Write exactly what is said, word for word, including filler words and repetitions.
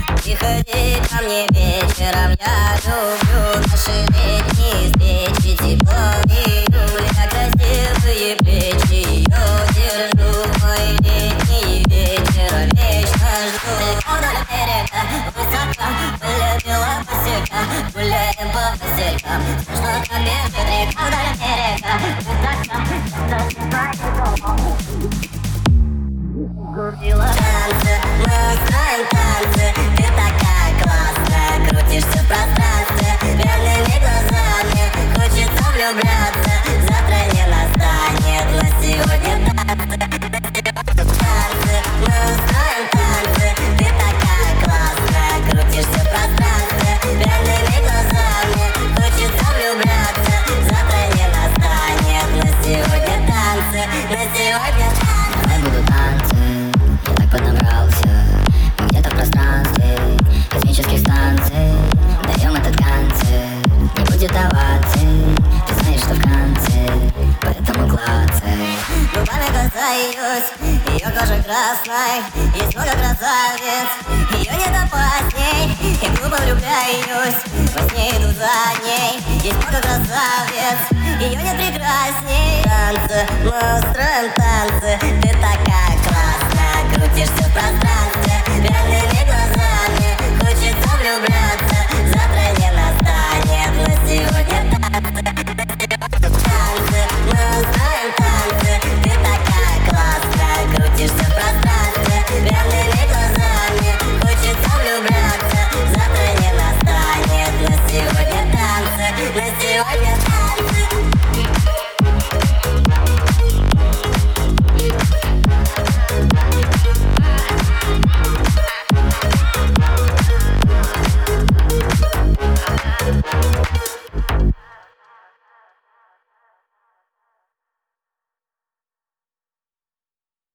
Приходи ко мне вечером, я люблю наши летние встречи, тепло июля, красивые плечи, ее держу, мой летний вечер, вечно жду. Вдоль берега, высоко, полюбила босика, гуляем по постелькам, слышно, как бежит река. Вдоль берега, высоко, гудила танцы, мы устроим танцы. Ты такая классная, крутишься в пространстве, пьяными глазами, хочется влюбляться. Завтра не настанет, но сегодня танцы. Танцы, мы устроим танцы. Ты такая классная, крутишься в пространстве, пьяными глазами, хочется влюбляться. Завтра не настанет, но сегодня танцы, но сегодня танцы. Давай будут танцы, я так поднабрался. Мы где-то в пространстве космических станций даем этот концерт, не будет оваций. Ты знаешь, что в конце, поэтому клацай. Губами касаюсь ее кожи красной. Есть много красавиц, ее не допасть ней. И глупо влюбляюсь, во сне иду за ней. Есть много красавиц, ее нет прекрасней. Танцы, мы устроим танцы. Ты такая классная, крутишься в пространстве,